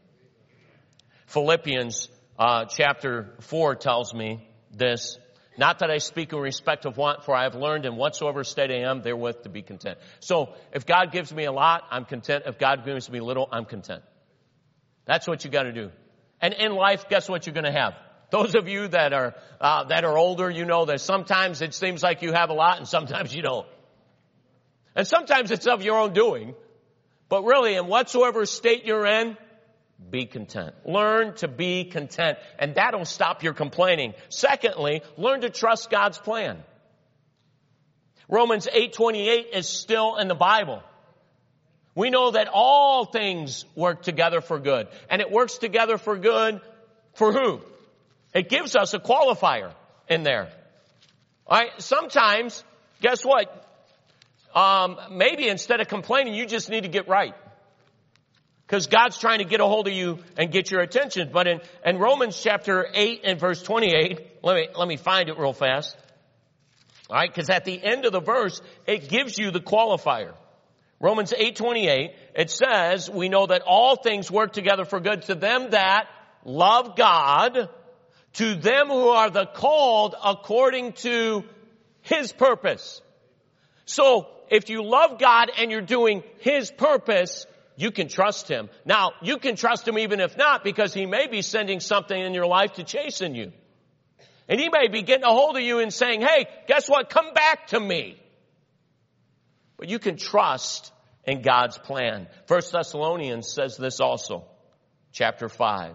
Philippians, uh, chapter four tells me this. Not that I speak in respect of want, for I have learned in whatsoever state I am, therewith to be content. So, if God gives me a lot, I'm content. If God gives me little, I'm content. That's what you got to do. And in life, guess what you're going to have? Those of you that are uh, that are older, you know that sometimes it seems like you have a lot, and sometimes you don't. And sometimes it's of your own doing. But really, in whatsoever state you're in, be content. Learn to be content. And that'll stop your complaining. Secondly, learn to trust God's plan. Romans eight twenty-eight is still in the Bible. We know that all things work together for good. And it works together for good for who? It gives us a qualifier in there. All right. Sometimes, guess what? Um, maybe instead of complaining, you just need to get right. Because God's trying to get a hold of you and get your attention. But in, in Romans chapter eight and verse twenty-eight, let me, let me find it real fast. All right. Because at the end of the verse, it gives you the qualifier. Romans eight twenty-eight, it says, we know that all things work together for good to them that love God, to them who are the called according to His purpose. So, if you love God and you're doing His purpose, you can trust Him. Now, you can trust Him even if not, because He may be sending something in your life to chasten you. And He may be getting a hold of you and saying, hey, guess what? Come back to me. But you can trust in God's plan. First Thessalonians says this also, chapter five.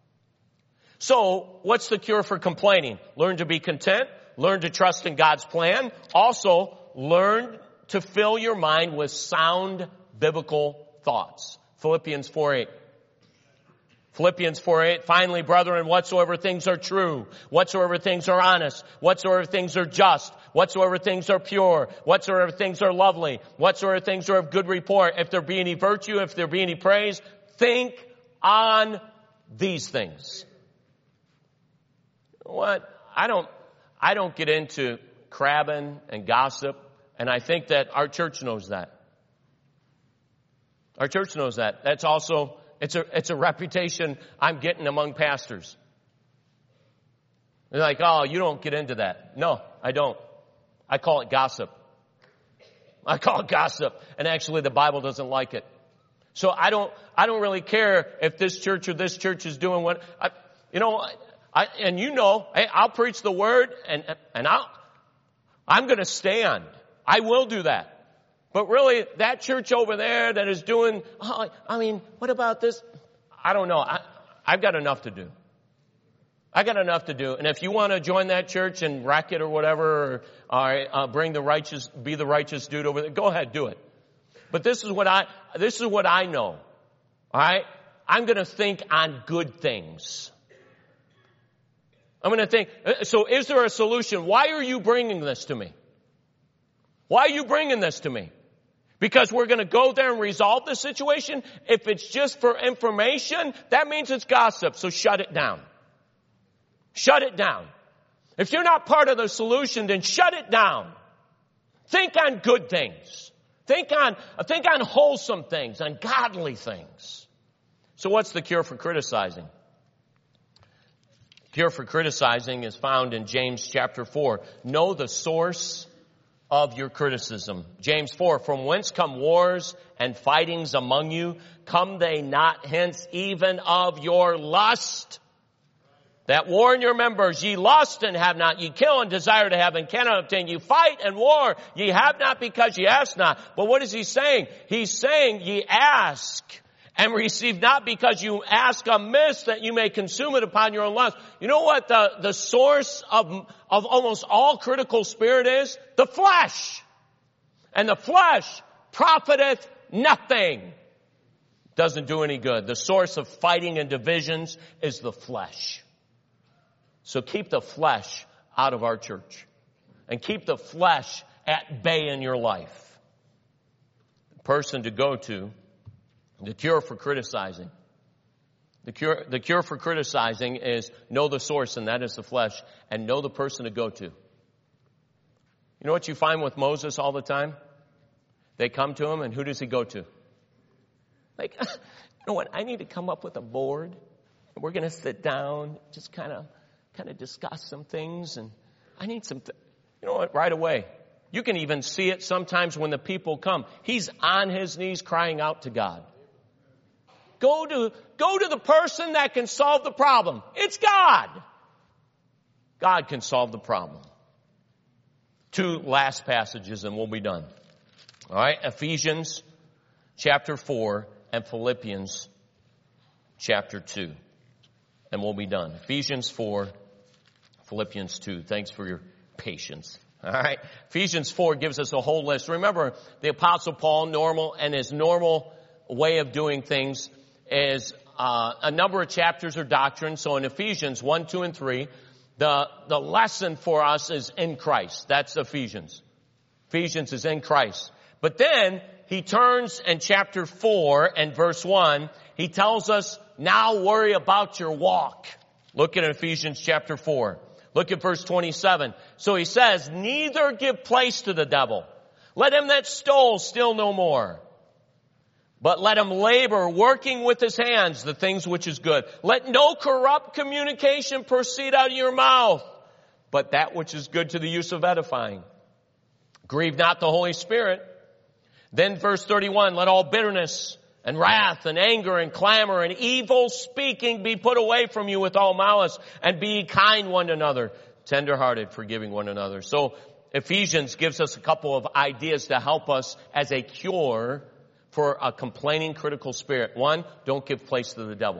So, what's the cure for complaining? Learn to be content. Learn to trust in God's plan. Also, learn to fill your mind with sound biblical thoughts. Philippians four eight. Philippians four eight, finally, brethren, whatsoever things are true, whatsoever things are honest, whatsoever things are just, whatsoever things are pure, whatsoever things are lovely, whatsoever things are of good report, if there be any virtue, if there be any praise, think on these things. What? I don't, I don't get into crabbing and gossip, and I think that our church knows that. Our church knows that. That's also, it's a, it's a reputation I'm getting among pastors. They're like, oh, you don't get into that. No, I don't. I call it gossip. I call it gossip. And actually the Bible doesn't like it. So I don't, I don't really care if this church or this church is doing what, I, you know, I, and you know, hey, I'll preach the word and, and I'll, I'm going to stand. I will do that. But really, that church over there that is doing, oh, I mean, what about this? I don't know. I, I've got enough to do. I got enough to do. And if you want to join that church and wreck it or whatever, or, or uh, bring the righteous, be the righteous dude over there, go ahead, do it. But this is what I, this is what I know. All right? I'm going to think on good things. I'm going to think, so is there a solution? Why are you bringing this to me? Why are you bringing this to me? Because we're going to go there and resolve the situation? If it's just for information, that means it's gossip, so shut it down. Shut it down. If you're not part of the solution, then shut it down. Think on good things. Think on, think on wholesome things, on godly things. So what's the cure for criticizing? The cure for criticizing is found in James chapter four. Know the source of your criticism. James four, from whence come wars and fightings among you? Come they not hence even of your lust? That war in your members, ye lust and have not, ye kill and desire to have and cannot obtain, ye fight and war, ye have not because ye ask not. But what is he saying? He's saying ye ask and receive not because you ask amiss that you may consume it upon your own lust. You know what the, the source of, of almost all critical spirit is? The flesh. And the flesh profiteth nothing. Doesn't do any good. The source of fighting and divisions is the flesh. So keep the flesh out of our church. And keep the flesh at bay in your life. The person to go to, the cure for criticizing. The cure, the cure for criticizing is know the source, and that is the flesh, and know the person to go to. You know what you find with Moses all the time? They come to him, and who does he go to? Like, you know what? I need to come up with a board. And we're going to sit down, just kind of, kind of discuss some things, and I need some, th- you know what? Right away. You can even see it sometimes when the people come. He's on his knees crying out to God. Go to, go to the person that can solve the problem. It's God. God can solve the problem. Two last passages and we'll be done. All right, Ephesians chapter four and Philippians chapter two. And we'll be done. Ephesians four, Philippians two. Thanks for your patience. All right. Ephesians four gives us a whole list. Remember, the Apostle Paul, normal, and his normal way of doing things is uh, a number of chapters or doctrines. So in Ephesians one, two, and three, the, the lesson for us is in Christ. That's Ephesians. Ephesians is in Christ. But then he turns in chapter four and verse one, he tells us, now worry about your walk. Look at Ephesians chapter four. Look at verse twenty-seven. So he says, neither give place to the devil. Let him that stole steal no more. But let him labor, working with his hands, the things which is good. Let no corrupt communication proceed out of your mouth, but that which is good to the use of edifying. Grieve not the Holy Spirit. Then verse thirty-one, let all bitterness and wrath and anger and clamor and evil speaking be put away from you with all malice, and be kind one to another, tenderhearted, forgiving one another. So Ephesians gives us a couple of ideas to help us as a cure for a complaining, critical spirit. One, don't give place to the devil.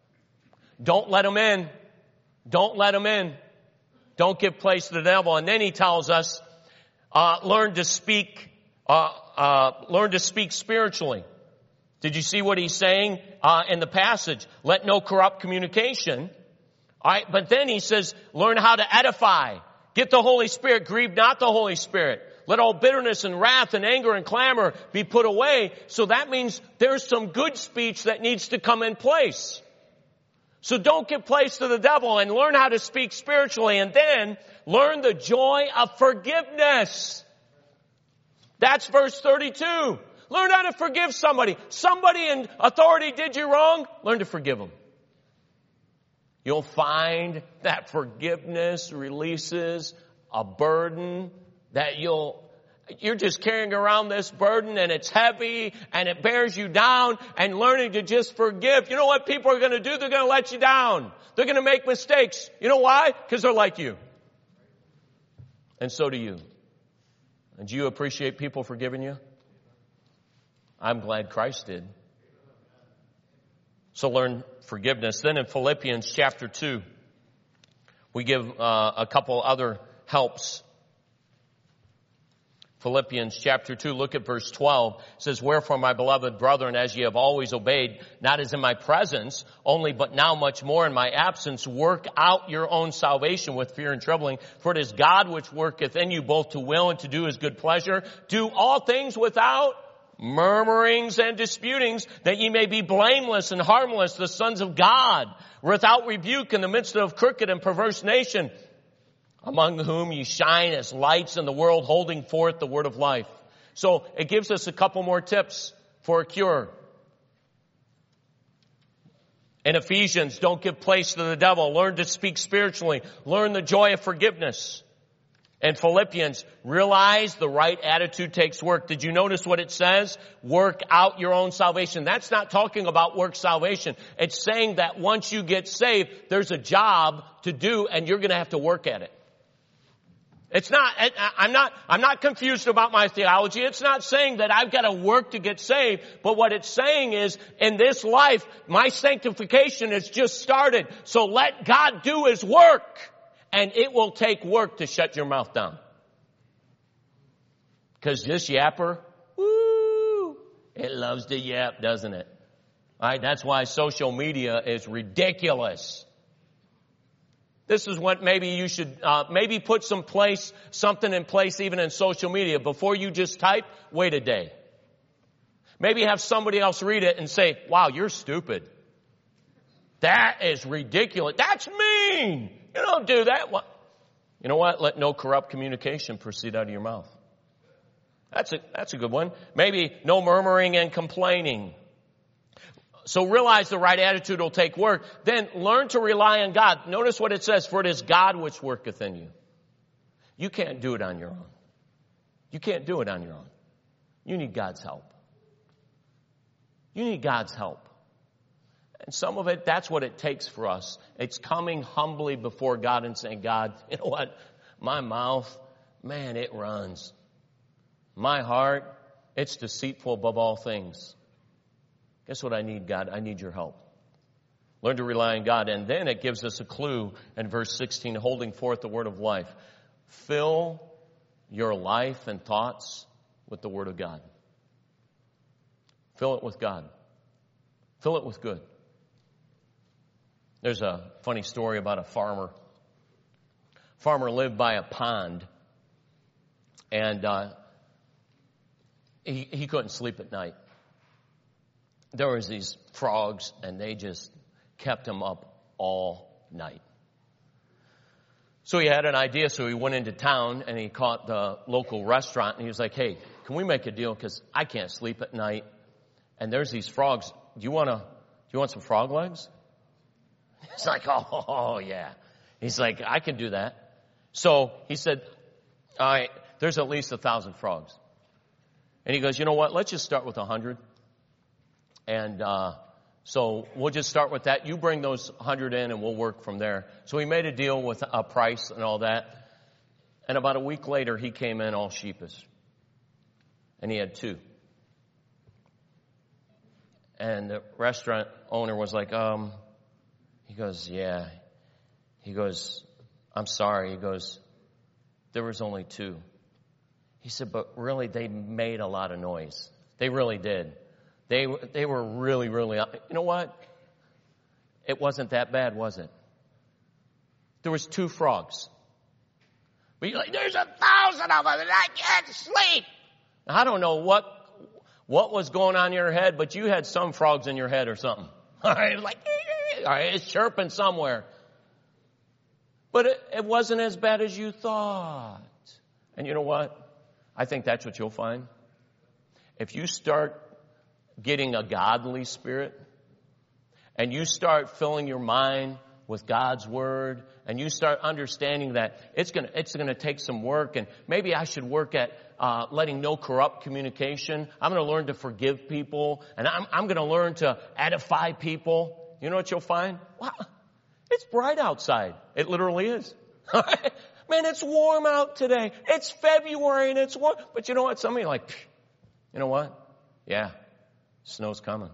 Don't let him in. Don't let him in. Don't give place to the devil. And then he tells us, uh, learn to speak, uh, uh, learn to speak spiritually. Did you see what he's saying uh, in the passage? Let no corrupt communication. All right, but then he says, learn how to edify. Get the Holy Spirit. Grieve not the Holy Spirit. Let all bitterness and wrath and anger and clamor be put away. So that means there's some good speech that needs to come in place. So don't give place to the devil, and learn how to speak spiritually, and then learn the joy of forgiveness. That's verse thirty-two. Learn how to forgive somebody. Somebody in authority did you wrong. Learn to forgive them. You'll find that forgiveness releases a burden that you'll, you're just carrying around this burden, and it's heavy and it bears you down, and learning to just forgive. You know what people are going to do? They're going to let you down. They're going to make mistakes. You know why? Because they're like you. And so do you. And do you appreciate people forgiving you? I'm glad Christ did. So learn forgiveness. Then in Philippians chapter two, we give uh, a couple other helps. Philippians chapter two, look at verse twelve. It says, wherefore, my beloved brethren, as ye have always obeyed, not as in my presence only, but now much more in my absence, work out your own salvation with fear and trembling. For it is God which worketh in you both to will and to do his good pleasure. Do all things without murmurings and disputings, that ye may be blameless and harmless, the sons of God, without rebuke in the midst of crooked and perverse nation, among whom ye shine as lights in the world, holding forth the word of life. So it gives us a couple more tips for a cure. In Ephesians, don't give place to the devil. Learn to speak spiritually. Learn the joy of forgiveness. In Philippians, realize the right attitude takes work. Did you notice what it says? Work out your own salvation. That's not talking about work salvation. It's saying that once you get saved, there's a job to do, and you're going to have to work at it. It's not, I'm not, I'm not confused about my theology. It's not saying that I've got to work to get saved, but what it's saying is, in this life, my sanctification has just started. So let God do his work. And it will take work to shut your mouth down. Because this yapper, woo, it loves to yap, doesn't it? All right, that's why social media is ridiculous. This is what maybe you should, uh, maybe put some place, something in place even in social media. Before you just type, wait a day. Maybe have somebody else read it and say, wow, you're stupid. That is ridiculous. That's mean. You don't do that. What? You know what? Let no corrupt communication proceed out of your mouth. That's a, that's a good one. Maybe no murmuring and complaining. So realize the right attitude will take work. Then learn to rely on God. Notice what it says, for it is God which worketh in you. You can't do it on your own. You can't do it on your own. You need God's help. You need God's help. And some of it, that's what it takes for us. It's coming humbly before God and saying, God, you know what? My mouth, man, it runs. My heart, It's deceitful above all things. Guess what I need, God? I need your help. Learn to rely on God. And then it gives us a clue in verse sixteen, holding forth the word of life. Fill your life and thoughts with the word of God. Fill it with God. Fill it with good. There's a funny story about a farmer. Farmer lived by a pond, and uh, he, he couldn't sleep at night. There was these frogs, and they just kept him up all night. So he had an idea, so he went into town, and he caught the local restaurant, and he was like, hey, can we make a deal? Because I can't sleep at night, and there's these frogs. Do you want to, do you want some frog legs? He's like, oh, oh, yeah. He's like, I can do that. So he said, all right, there's at least a thousand frogs. And he goes, you know what? Let's just start with a hundred. And uh, so we'll just start with that. You bring those hundred in and we'll work from there. So he made a deal with a price and all that. And about a week later, he came in all sheepish. And he had two. And the restaurant owner was like, um, he goes, yeah. He goes, I'm sorry. He goes, there was only two. He said, but really, they made a lot of noise. They really did. They they were really, really, you know what? It wasn't that bad, was it? There was two frogs. But you're like, there's a thousand of them and I can't sleep. Now, I don't know what what was going on in your head, but you had some frogs in your head or something. All right, like, all right, it's chirping somewhere. But it, it wasn't as bad as you thought. And you know what? I think that's what you'll find. If you start getting a godly spirit, and you start filling your mind with God's word, and you start understanding that it's going to it's going to take some work, and maybe I should work at uh, letting no corrupt communication. I'm going to learn to forgive people, and I'm I'm going to learn to edify people. You know what you'll find? Wow, it's bright outside. It literally is. Man, it's warm out today. It's February and it's warm. But you know what? Some of you are like, you know what? Yeah, snow's coming.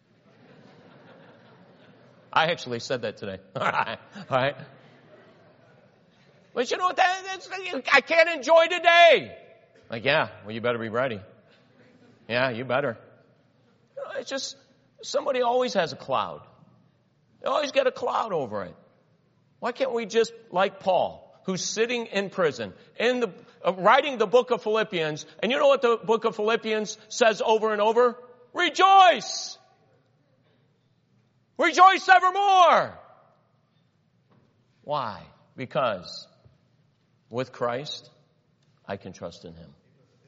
I actually said that today. All right. All right. But you know what? That, that's, I can't enjoy today. Like, yeah, well, you better be ready. Yeah, you better. You know, it's just, somebody always has a cloud. They always get a cloud over it. Why can't we just, like Paul, who's sitting in prison, in the uh, writing the book of Philippians, and you know what the book of Philippians says over and over? Rejoice! Rejoice evermore! Why? Because with Christ, I can trust in Him.